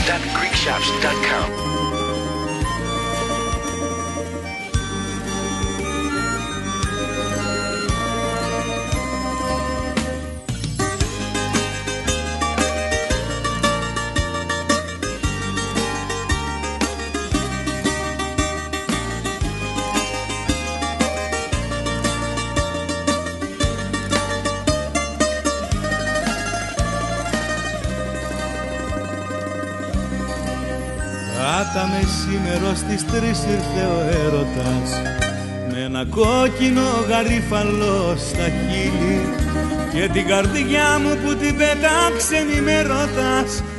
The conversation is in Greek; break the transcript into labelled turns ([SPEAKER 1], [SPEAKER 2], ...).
[SPEAKER 1] www.greekshops.com.
[SPEAKER 2] Κάτα μεσήμερο στις 3 ήρθε ο έρωτας με ένα κόκκινο γαρίφαλο στα χείλη και την καρδιά μου που την πέταξε μη με ρωτάς